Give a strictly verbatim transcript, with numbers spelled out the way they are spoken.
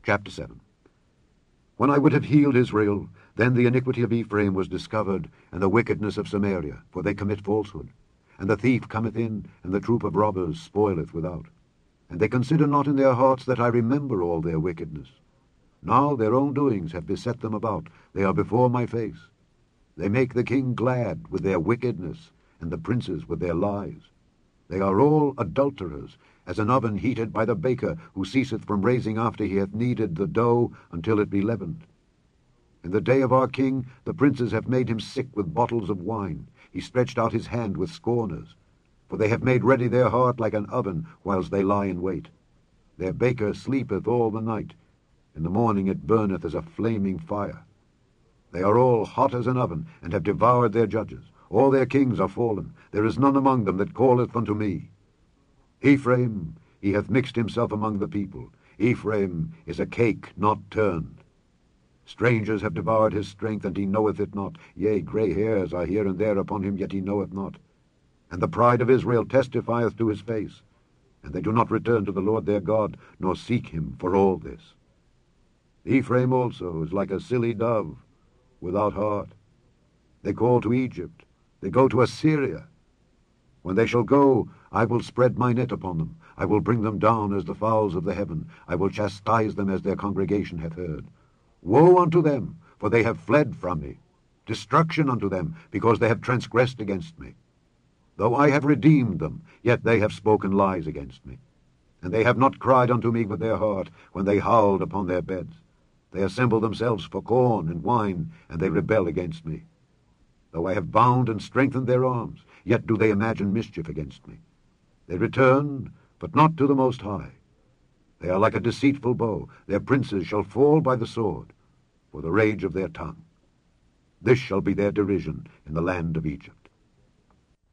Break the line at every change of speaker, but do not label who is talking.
Chapter seven. When I would have healed Israel, then the iniquity of Ephraim was discovered, and the wickedness of Samaria, for they commit falsehood. And the thief cometh in, and the troop of robbers spoileth without. And they consider not in their hearts that I remember all their wickedness. Now their own doings have beset them about, they are before my face. They make the king glad with their wickedness, and the princes with their lies. They are all adulterers, as an oven heated by the baker, who ceaseth from raising after he hath kneaded the dough until it be leavened. In the day of our king the princes have made him sick with bottles of wine. He stretched out his hand with scorners. For they have made ready their heart like an oven, whilst they lie in wait. Their baker sleepeth all the night. In the morning it burneth as a flaming fire. They are all hot as an oven, and have devoured their judges. All their kings are fallen. There is none among them that calleth unto me. Ephraim, he hath mixed himself among the people. Ephraim is a cake not turned. Strangers have devoured his strength, and he knoweth it not. Yea, grey hairs are here and there upon him, yet he knoweth not. And the pride of Israel testifieth to his face. And they do not return to the Lord their God, nor seek him for all this. Ephraim also is like a silly dove, without heart. They call to Egypt, they go to Assyria. When they shall go, I will spread my net upon them. I will bring them down as the fowls of the heaven. I will chastise them as their congregation hath heard. Woe unto them, for they have fled from me. Destruction unto them, because they have transgressed against me. Though I have redeemed them, yet they have spoken lies against me. And they have not cried unto me with their heart, when they howled upon their beds. They assemble themselves for corn and wine, and they rebel against me. Though I have bound and strengthened their arms, yet do they imagine mischief against me. They return, but not to the Most High. They are like a deceitful bow. Their princes shall fall by the sword, for the rage of their tongue. This shall be their derision in the land of Egypt.